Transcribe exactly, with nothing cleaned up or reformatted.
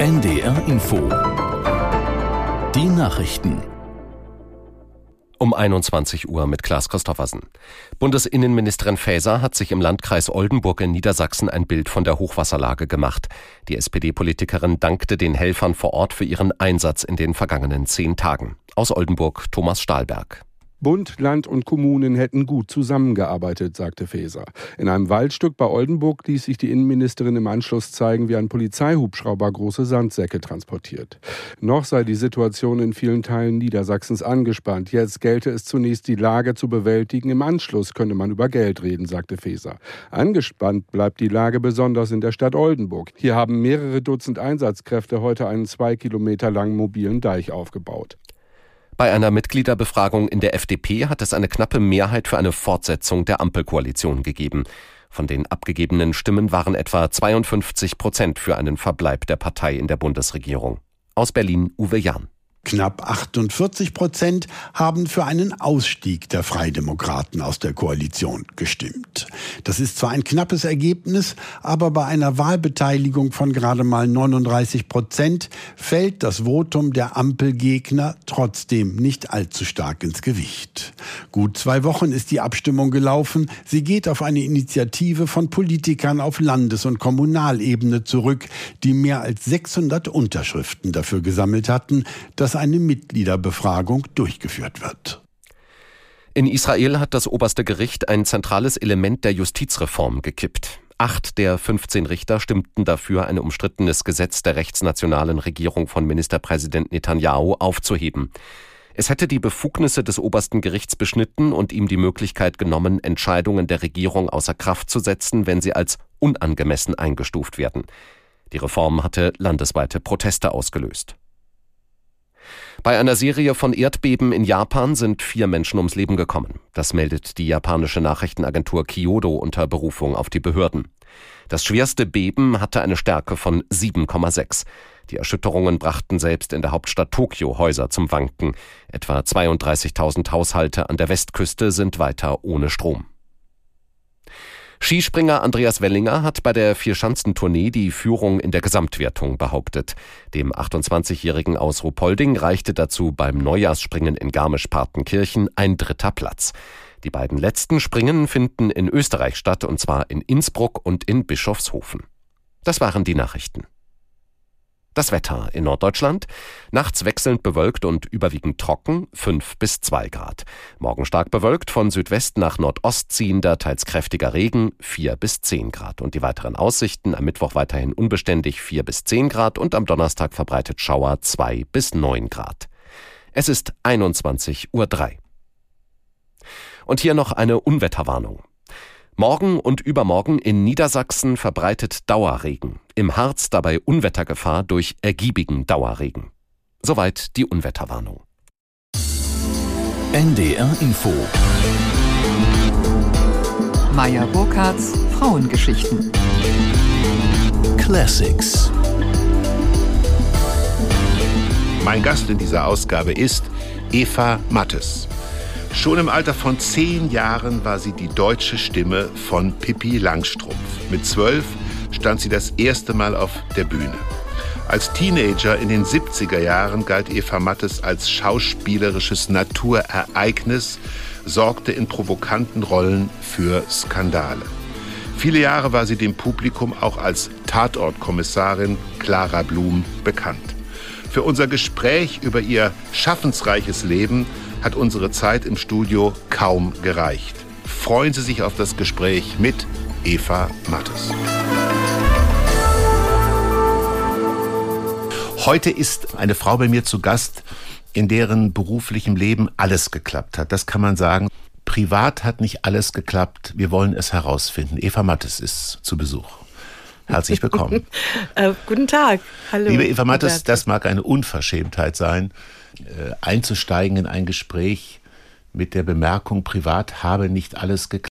N D R Info. Die Nachrichten. Um einundzwanzig Uhr mit Klaas Christoffersen. Bundesinnenministerin Faeser hat sich im Landkreis Oldenburg in Niedersachsen ein Bild von der Hochwasserlage gemacht. Die S P D-Politikerin dankte den Helfern vor Ort für ihren Einsatz in den vergangenen zehn Tagen. Aus Oldenburg Thomas Stahlberg. Bund, Land und Kommunen hätten gut zusammengearbeitet, sagte Faeser. In einem Waldstück bei Oldenburg ließ sich die Innenministerin im Anschluss zeigen, wie ein Polizeihubschrauber große Sandsäcke transportiert. Noch sei die Situation in vielen Teilen Niedersachsens angespannt. Jetzt gelte es zunächst, die Lage zu bewältigen. Im Anschluss könne man über Geld reden, sagte Faeser. Angespannt bleibt die Lage besonders in der Stadt Oldenburg. Hier haben mehrere Dutzend Einsatzkräfte heute einen zwei Kilometer langen mobilen Deich aufgebaut. Bei einer Mitgliederbefragung in der F D P hat es eine knappe Mehrheit für eine Fortsetzung der Ampelkoalition gegeben. Von den abgegebenen Stimmen waren etwa zweiundfünfzig Prozent für einen Verbleib der Partei in der Bundesregierung. Aus Berlin Uwe Jahn. Knapp achtundvierzig Prozent haben für einen Ausstieg der Freidemokraten aus der Koalition gestimmt. Das ist zwar ein knappes Ergebnis, aber bei einer Wahlbeteiligung von gerade mal neununddreißig Prozent fällt das Votum der Ampelgegner trotzdem nicht allzu stark ins Gewicht. Gut zwei Wochen ist die Abstimmung gelaufen. Sie geht auf eine Initiative von Politikern auf Landes- und Kommunalebene zurück, die mehr als sechshundert Unterschriften dafür gesammelt hatten, dass eine Mitgliederbefragung durchgeführt wird. In Israel hat das oberste Gericht ein zentrales Element der Justizreform gekippt. Acht der fünfzehn Richter stimmten dafür, ein umstrittenes Gesetz der rechtsnationalen Regierung von Ministerpräsident Netanyahu aufzuheben. Es hätte die Befugnisse des obersten Gerichts beschnitten und ihm die Möglichkeit genommen, Entscheidungen der Regierung außer Kraft zu setzen, wenn sie als unangemessen eingestuft werden. Die Reform hatte landesweite Proteste ausgelöst. Bei einer Serie von Erdbeben in Japan sind vier Menschen ums Leben gekommen. Das meldet die japanische Nachrichtenagentur Kyodo unter Berufung auf die Behörden. Das schwerste Beben hatte eine Stärke von sieben Komma sechs. Die Erschütterungen brachten selbst in der Hauptstadt Tokio Häuser zum Wanken. Etwa zweiunddreißigtausend Haushalte an der Westküste sind weiter ohne Strom. Skispringer Andreas Wellinger hat bei der Vierschanzentournee die Führung in der Gesamtwertung behauptet. Dem achtundzwanzigjährigen aus Ruhpolding reichte dazu beim Neujahrsspringen in Garmisch-Partenkirchen ein dritter Platz. Die beiden letzten Springen finden in Österreich statt, und zwar in Innsbruck und in Bischofshofen. Das waren die Nachrichten. Das Wetter in Norddeutschland: nachts wechselnd bewölkt und überwiegend trocken, fünf bis zwei Grad. Morgen stark bewölkt, von Südwest nach Nordost ziehender, teils kräftiger Regen, vier bis zehn Grad. Und die weiteren Aussichten: am Mittwoch weiterhin unbeständig, vier bis zehn Grad, und am Donnerstag verbreitet Schauer, zwei bis neun Grad. Es ist einundzwanzig Uhr drei. Und hier noch eine Unwetterwarnung. Morgen und übermorgen in Niedersachsen verbreitet Dauerregen. Im Harz dabei Unwettergefahr durch ergiebigen Dauerregen. Soweit die Unwetterwarnung. N D R Info. Maya Burkhardts Frauengeschichten. Classics. Mein Gast in dieser Ausgabe ist Eva Mattes. Schon im Alter von zehn Jahren war sie die deutsche Stimme von Pippi Langstrumpf. Mit zwölf stand sie das erste Mal auf der Bühne. Als Teenager in den siebziger Jahren galt Eva Mattes als schauspielerisches Naturereignis, sorgte in provokanten Rollen für Skandale. Viele Jahre war sie dem Publikum auch als Tatortkommissarin Clara Blum bekannt. Für unser Gespräch über ihr schaffensreiches Leben hat unsere Zeit im Studio kaum gereicht. Freuen Sie sich auf das Gespräch mit Eva Mattes. Heute ist eine Frau bei mir zu Gast, in deren beruflichem Leben alles geklappt hat. Das kann man sagen. Privat hat nicht alles geklappt. Wir wollen es herausfinden. Eva Mattes ist zu Besuch. Herzlich willkommen. äh, guten Tag. Hallo. Liebe Eva Mattes, das mag eine Unverschämtheit sein, äh, einzusteigen in ein Gespräch mit der Bemerkung, privat habe nicht alles geklappt.